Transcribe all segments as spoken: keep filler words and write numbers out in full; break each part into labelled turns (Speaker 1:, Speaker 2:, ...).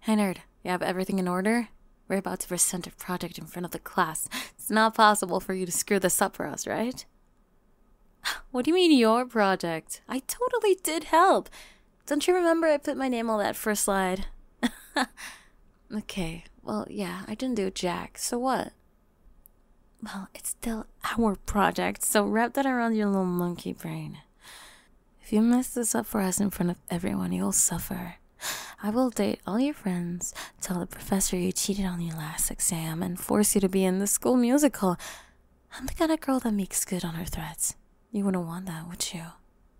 Speaker 1: Hey nerd, you have everything in order? We're about to present a project in front of the class. It's not possible for you to screw this up for us, right? What do you mean your project? I totally did help. Don't you remember I put my name on that first slide? Okay, well, yeah, I didn't do jack, so what? Well, it's still our project, so wrap that around your little monkey brain. If you mess this up for us in front of everyone, you'll suffer. I will date all your friends, tell the professor you cheated on your last exam, and force you to be in the school musical. I'm the kind of girl that makes good on her threats. You wouldn't want that, would you?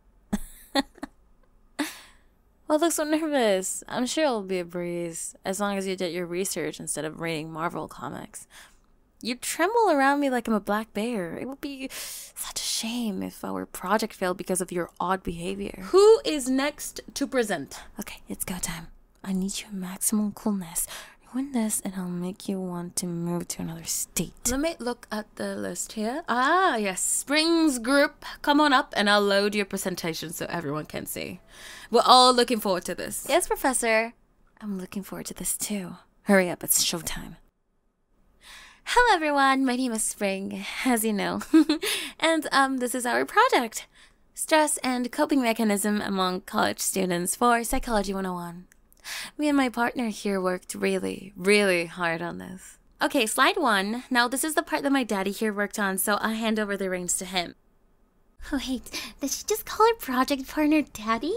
Speaker 1: Well, look so nervous. I'm sure it'll be a breeze, as long as you did your research instead of reading Marvel comics. You tremble around me like I'm a black bear. It would be such a shame if our project failed because of your odd behavior. Who is next to present? Okay, it's go time. I need your maximum coolness. Ruin this and I'll make you want to move to another state. Let me look at the list here. Ah, yes. Springs group, come on up and I'll load your presentation so everyone can see. We're all looking forward to this. Yes, Professor. I'm looking forward to this too. Hurry up, it's showtime. Hello everyone, my name is Spring, as you know, and um, this is our project, Stress and Coping Mechanism Among College Students for Psychology one oh one. Me and my partner here worked really, really hard on this. Okay, slide one. Now this is the part that my daddy here worked on, so I'll hand over the reins to him.
Speaker 2: Wait, did she just call her project partner daddy?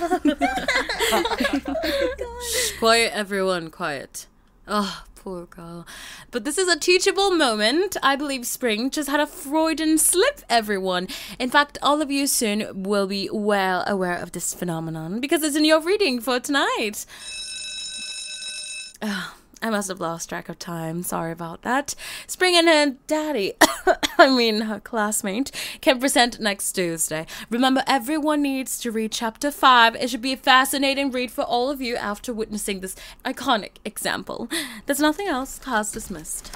Speaker 1: Shh, quiet everyone, quiet. Oh, poor girl. But this is a teachable moment. I believe Spring just had a Freudian slip, everyone. In fact, all of you soon will be well aware of this phenomenon because it's in your reading for tonight. Oh, I must have lost track of time. Sorry about that. Spring and her daddy, I mean her classmate, can present next Tuesday. Remember, everyone needs to read chapter five. It should be a fascinating read for all of you after witnessing this iconic example. There's nothing else. Class dismissed.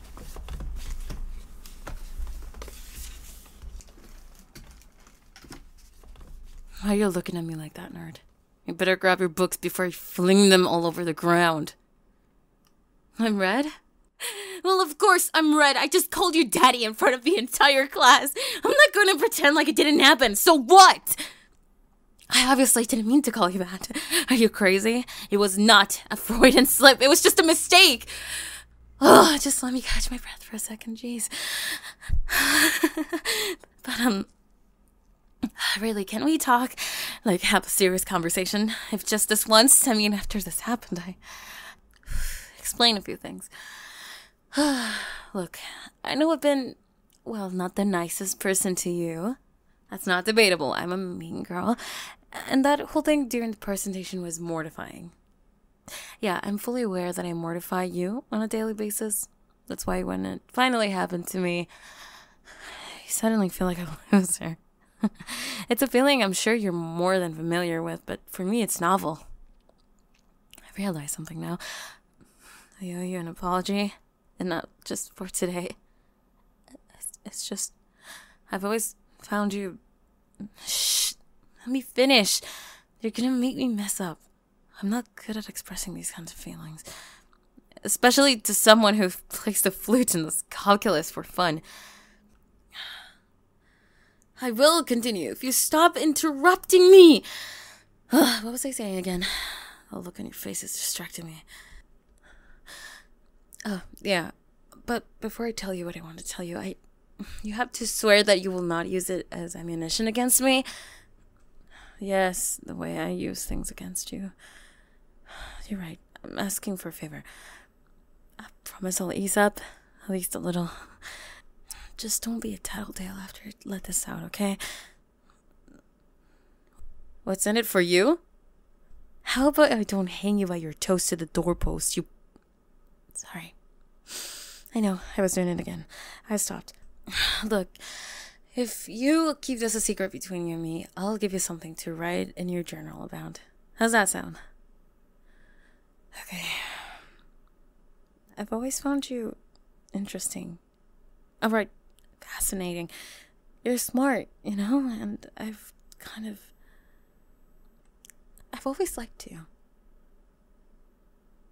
Speaker 1: Why are you looking at me like that, nerd? You better grab your books before you fling them all over the ground. I'm red? Well, of course I'm red. I just called you daddy in front of the entire class. I'm not going to pretend like it didn't happen. So what? I obviously didn't mean to call you that. Are you crazy? It was not a Freudian slip. It was just a mistake. Oh, just let me catch my breath for a second. Jeez. But, um... really, can we talk? Like, have a serious conversation? If just this once, I mean, after this happened, I... explain a few things. Look, I know I've been, well, not the nicest person to you. That's not debatable. I'm a mean girl. And that whole thing during the presentation was mortifying. Yeah, I'm fully aware that I mortify you on a daily basis. That's why when it finally happened to me, I suddenly feel like a loser. It's a feeling I'm sure you're more than familiar with, but for me it's novel. I realize something now. I owe you an apology, and not just for today. It's, it's just, I've always found you... Shh, let me finish. You're gonna make me mess up. I'm not good at expressing these kinds of feelings. Especially to someone who plays the flute in this calculus for fun. I will continue if you stop interrupting me. What was I saying again? The look on your face is distracting me. Oh, yeah. But before I tell you what I want to tell you, I, you have to swear that you will not use it as ammunition against me. Yes, the way I use things against you. You're right. I'm asking for a favor. I promise I'll ease up, at least a little. Just don't be a tattletale after I let this out, okay? What's in it for you? How about I don't hang you by your toes to the doorpost, you... Sorry. I know, I was doing it again. I stopped. Look, if you keep this a secret between you and me, I'll give you something to write in your journal about. How's that sound? Okay. I've always found you interesting. Alright, fascinating. You're smart, you know, and I've kind of... I've always liked you.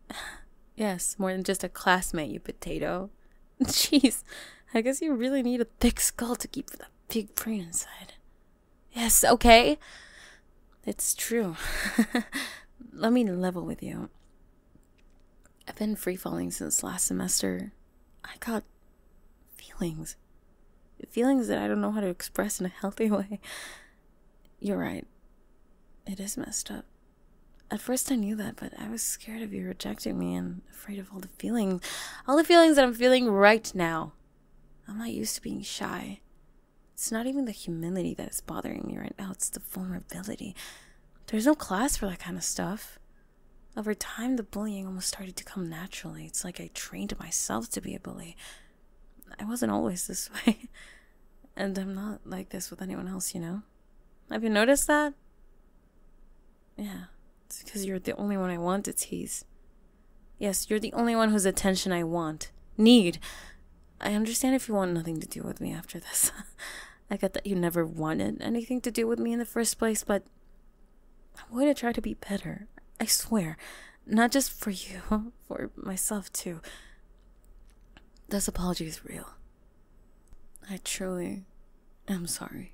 Speaker 1: Yes, more than just a classmate, you potato. Jeez, I guess you really need a thick skull to keep that big brain inside. Yes, okay. It's true. Let me level with you. I've been free-falling since last semester. I got feelings. Feelings that I don't know how to express in a healthy way. You're right. It is messed up. At first I knew that, but I was scared of you rejecting me and afraid of all the feelings. All the feelings that I'm feeling right now. I'm not used to being shy. It's not even the humility that is bothering me right now. It's the vulnerability. There's no class for that kind of stuff. Over time, the bullying almost started to come naturally. It's like I trained myself to be a bully. I wasn't always this way. And I'm not like this with anyone else, you know? Have you noticed that? Yeah. It's because you're the only one I want to tease. Yes, you're the only one whose attention I want. Need. I understand if you want nothing to do with me after this. I get that you never wanted anything to do with me in the first place, but I'm going to try to be better. I swear. Not just for you, for myself too. This apology is real. I truly am sorry.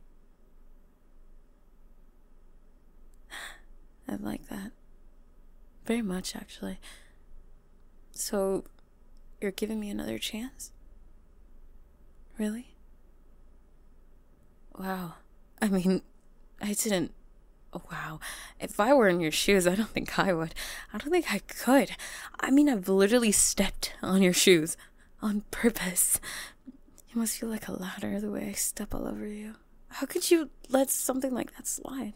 Speaker 1: I like that. Very much, actually. So, you're giving me another chance? Really? Wow. I mean, I didn't... Oh, wow. If I were in your shoes, I don't think I would. I don't think I could. I mean, I've literally stepped on your shoes. On purpose. You must feel like a ladder the way I step all over you. How could you let something like that slide?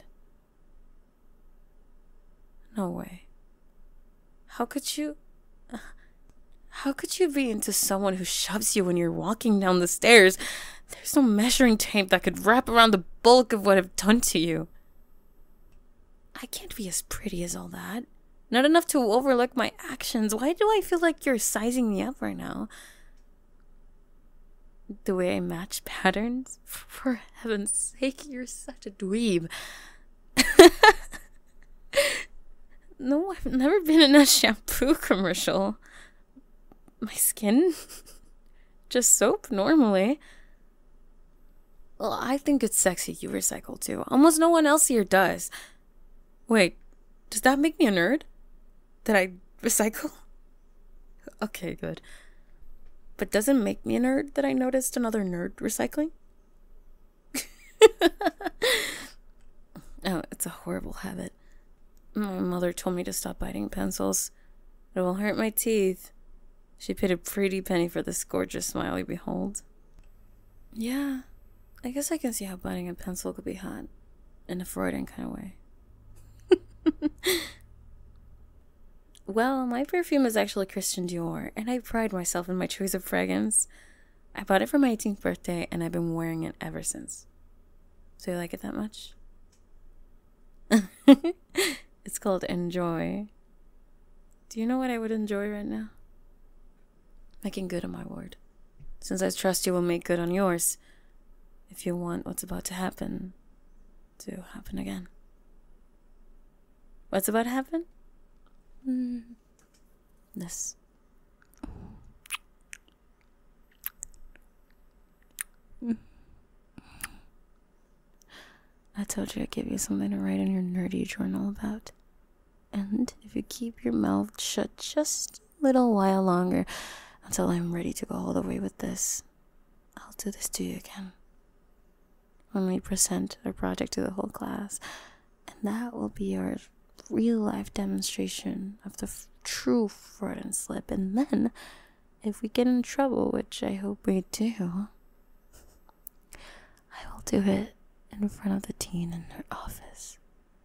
Speaker 1: No way. How could you... How could you be into someone who shoves you when you're walking down the stairs? There's no measuring tape that could wrap around the bulk of what I've done to you. I can't be as pretty as all that. Not enough to overlook my actions. Why do I feel like you're sizing me up right now? The way I match patterns? For heaven's sake, you're such a dweeb. No, I've never been in a shampoo commercial. My skin? Just soap, normally. Well, I think it's sexy you recycle too. Almost no one else here does. Wait, does that make me a nerd? That I recycle? Okay, good. But does it make me a nerd that I noticed another nerd recycling? Oh, it's a horrible habit. My mother told me to stop biting pencils. It will hurt my teeth. She paid a pretty penny for this gorgeous smile you behold. Yeah, I guess I can see how biting a pencil could be hot. In a Freudian kind of way. Well, my perfume is actually Christian Dior, and I pride myself in my choice of fragrance. I bought it for my eighteenth birthday, and I've been wearing it ever since. So you like it that much? It's called Enjoy. Do you know what I would enjoy right now? Making good on my word. Since I trust you will make good on yours. If you want what's about to happen to happen again. What's about to happen? Mm. This. Mm. I told you I'd give you something to write in your nerdy journal about. And if you keep your mouth shut just a little while longer until I'm ready to go all the way with this, I'll do this to you again. When we present our project to the whole class. And that will be our real-life demonstration of the f- true Freudian slip. And then, if we get in trouble, which I hope we do, I will do it in front of the dean in her office.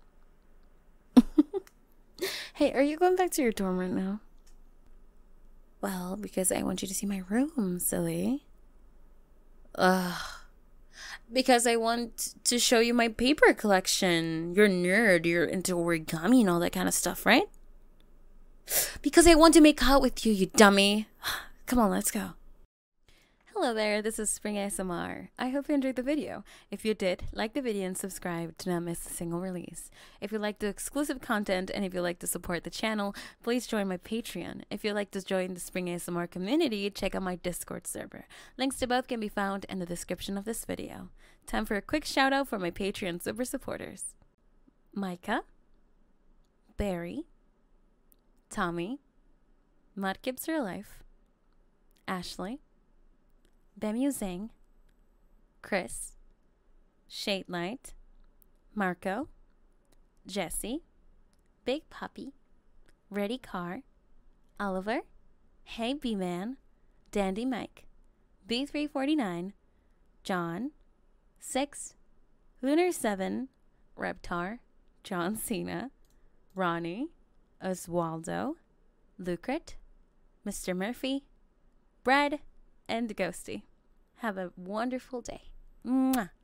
Speaker 1: Hey, are you going back to your dorm right now? Well, because I want you to see my room, silly. Ugh. Because I want to show you my paper collection. You're a nerd. You're into origami and all that kind of stuff, right? Because I want to make out with you, you dummy. Come on, let's go. Hello there, this is Spring A S M R. I hope you enjoyed the video. If you did, like the video and subscribe to not miss a single release. If you like the exclusive content and if you like to support the channel, please join my Patreon. If you'd like to join the Spring A S M R community, check out my Discord server. Links to both can be found in the description of this video. Time for a quick shout out for my Patreon super supporters. Micah, Barry, Tommy, Mudkips Real Life, Ashley, Bemusing, Chris, Shade Light, Marco, Jesse, Big Puppy, Ready Car, Oliver, Hey B-Man, Dandy Mike, B three forty-nine, John, Six, Lunar seven, Reptar, John Cena, Ronnie, Oswaldo, Lucret, Mister Murphy, Brad, and Ghosty. Have a wonderful day. Mwah.